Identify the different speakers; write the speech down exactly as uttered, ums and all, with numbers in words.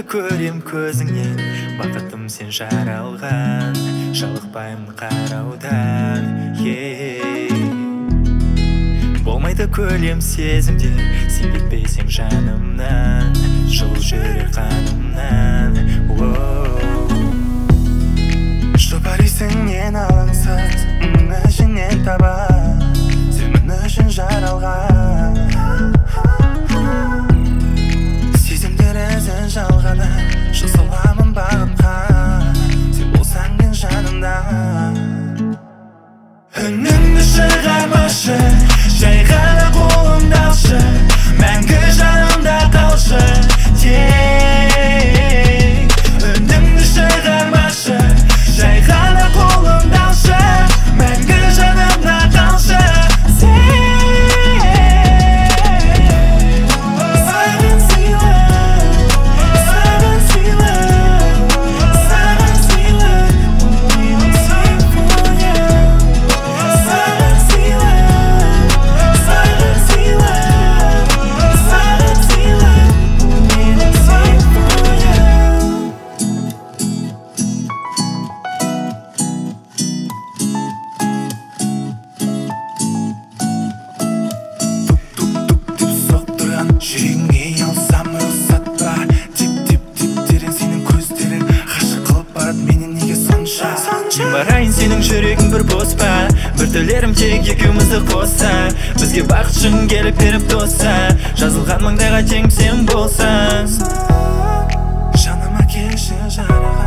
Speaker 1: көрем көзіңнен, бақытым сен жаралған, жалықпаймын қараудан. Болмайды көлем сезімде, сен кетпейсің жанымнан, жыл жүрер қанымнан. Жұпарисың мен алаңсыз, мұның ішінен таба, сен мен үшін жаралған. Сезімдерізін жалғаны, жыл саламын бағытқа, сен болсаң мен жанымда. Үніңді шығармашы, жай ғана қолымды алшы, мәңгі жанымда қалшы. Үніңді шығармашы, жай ғана қолымды алшы, мәңгі жанымда қалшы. Саған сыйлы, саған сыйлы, саған сыйлы, менің симфониям. Саған сыйлы, саған сыйлы, саған сыйлы, менің симфониям. Тук-тук-тук деп соқтырған жүрегіңе алсам рұқсат па? Тип-тип-тип терең сенің көздерің, ғашық қылып барады мені неге сонша? Мен барайын сенің жүрегің бір бос па? Бір тілерім тек екеумізді қосса, бізге бақыт шын келіп беріп тоса, жазылған маңдайға тең сен болсаң. Жаныма келші жарық